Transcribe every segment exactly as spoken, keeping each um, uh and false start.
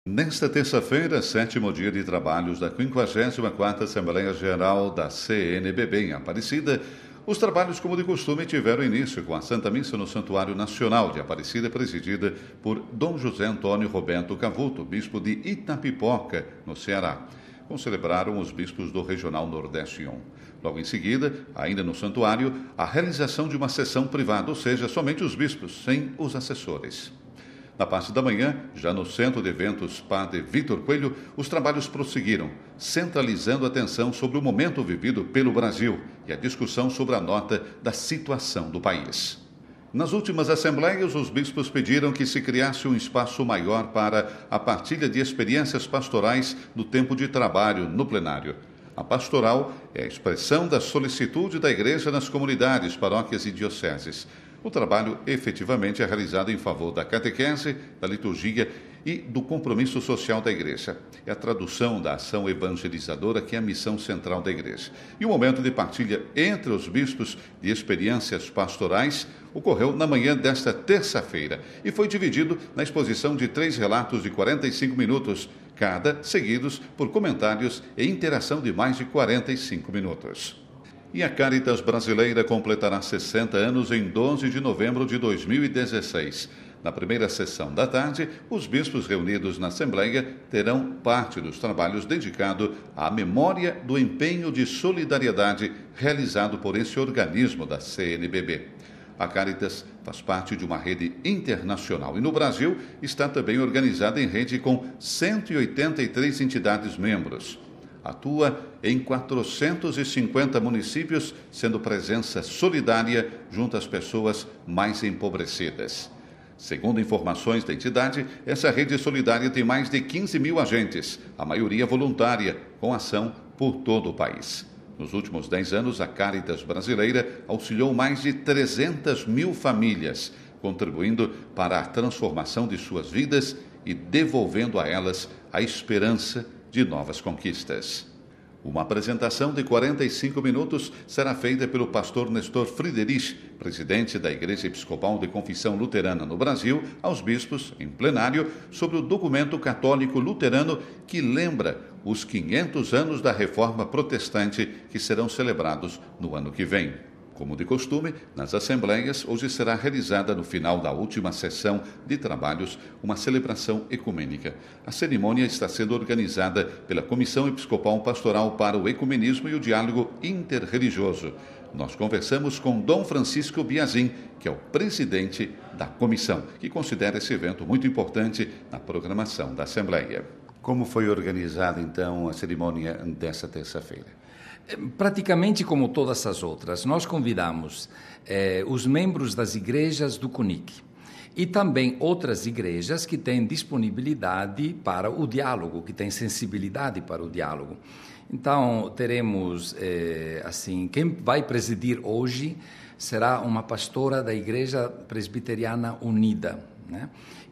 Nesta terça-feira, sétimo dia de trabalhos da quinquagésima quarta Assembleia Geral da C N B B em Aparecida, os trabalhos, como de costume, tiveram início com a Santa Missa no Santuário Nacional de Aparecida, presidida por Dom José Antônio Roberto Cavuto, bispo de Itapipoca, no Ceará. Concelebraram os bispos do Regional Nordeste um. Logo em seguida, ainda no santuário, a realização de uma sessão privada, ou seja, somente os bispos, sem os assessores. Na parte da manhã, já no Centro de Eventos Padre Vitor Coelho, os trabalhos prosseguiram, centralizando a atenção sobre o momento vivido pelo Brasil e a discussão sobre a nota da situação do país. Nas últimas assembleias, os bispos pediram que se criasse um espaço maior para a partilha de experiências pastorais no tempo de trabalho no plenário. A pastoral é a expressão da solicitude da Igreja nas comunidades, paróquias e dioceses. O trabalho efetivamente é realizado em favor da catequese, da liturgia e do compromisso social da Igreja. É a tradução da ação evangelizadora que é a missão central da Igreja. E o momento de partilha entre os bispos de experiências pastorais ocorreu na manhã desta terça-feira e foi dividido na exposição de três relatos de quarenta e cinco minutos, cada seguidos por comentários e interação de mais de quarenta e cinco minutos. E a Caritas Brasileira completará sessenta anos em doze de novembro de dois mil e dezesseis. Na primeira sessão da tarde, os bispos reunidos na Assembleia terão parte dos trabalhos dedicado à memória do empenho de solidariedade realizado por esse organismo da C N B B. A Caritas faz parte de uma rede internacional e no Brasil está também organizada em rede com cento e oitenta e três entidades membros. Atua em quatrocentos e cinquenta municípios, sendo presença solidária junto às pessoas mais empobrecidas. Segundo informações da entidade, essa rede solidária tem mais de quinze mil agentes, a maioria voluntária, com ação por todo o país. Nos últimos dez anos, a Caritas Brasileira auxiliou mais de trezentas mil famílias, contribuindo para a transformação de suas vidas e devolvendo a elas a esperança de novas conquistas. Uma apresentação de quarenta e cinco minutos será feita pelo pastor Nestor Friedrich, presidente da Igreja Episcopal de Confissão Luterana no Brasil, aos bispos, em plenário, sobre o documento católico luterano que lembra os quinhentos anos da Reforma Protestante que serão celebrados no ano que vem. Como de costume, nas assembleias, hoje será realizada no final da última sessão de trabalhos uma celebração ecumênica. A cerimônia está sendo organizada pela Comissão Episcopal Pastoral para o Ecumenismo e o Diálogo Interreligioso. Nós conversamos com Dom Francisco Biazin, que é o presidente da comissão, que considera esse evento muito importante na programação da Assembleia. Como foi organizada, então, a cerimônia dessa terça-feira? Praticamente como todas as outras, nós convidamos eh, os membros das igrejas do C N I C e também outras igrejas que têm disponibilidade para o diálogo, que têm sensibilidade para o diálogo. Então, teremos, eh, assim, quem vai presidir hoje será uma pastora da Igreja Presbiteriana Unida, né?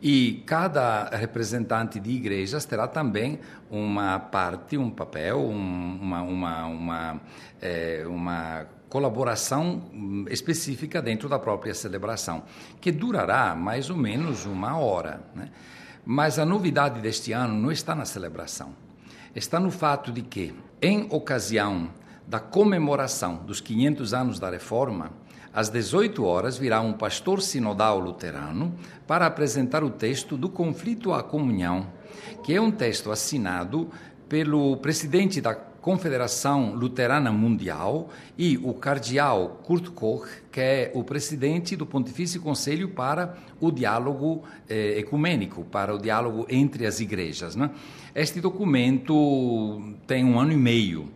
E cada representante de igrejas terá também uma parte, um papel, um, uma, uma, uma, é, uma colaboração específica dentro da própria celebração, que durará mais ou menos uma hora, né? Mas a novidade deste ano não está na celebração, está no fato de que, em ocasião da comemoração dos quinhentos anos da Reforma, às dezoito horas virá um pastor sinodal luterano para apresentar o texto do Conflito à Comunhão, que é um texto assinado pelo presidente da Confederação Luterana Mundial e o cardeal Kurt Koch, que é o presidente do Pontifício Conselho para o Diálogo eh, Ecumênico, para o diálogo entre as igrejas, né? Este documento tem um ano e meio.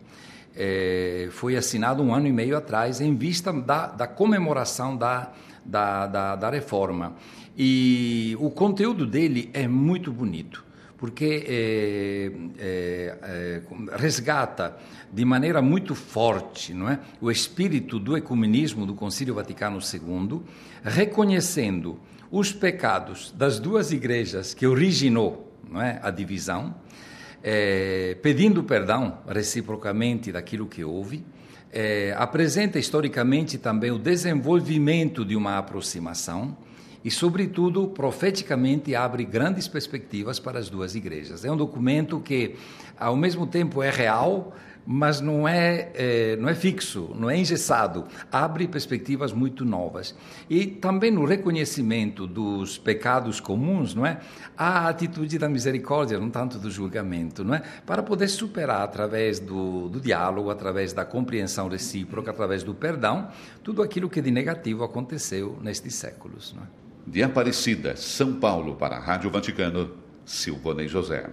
É, foi assinado um ano e meio atrás em vista da, da comemoração da, da, da, da reforma. E o conteúdo dele é muito bonito, porque é, é, é, resgata de maneira muito forte, não é, o espírito do ecumenismo do Concílio Vaticano segundo, reconhecendo os pecados das duas igrejas que originou, não é, a divisão, É, pedindo perdão reciprocamente daquilo que houve, é, apresenta historicamente também o desenvolvimento de uma aproximação e, sobretudo, profeticamente abre grandes perspectivas para as duas igrejas. É um documento que, ao mesmo tempo, é real, mas não é, é, não é fixo, não é engessado, abre perspectivas muito novas. E também no reconhecimento dos pecados comuns, não é? Há a atitude da misericórdia, não tanto do julgamento, não é? Para poder superar através do, do diálogo, através da compreensão recíproca, através do perdão, tudo aquilo que de negativo aconteceu nestes séculos. Não é? De Aparecida, São Paulo, para a Rádio Vaticano, Silvonei José.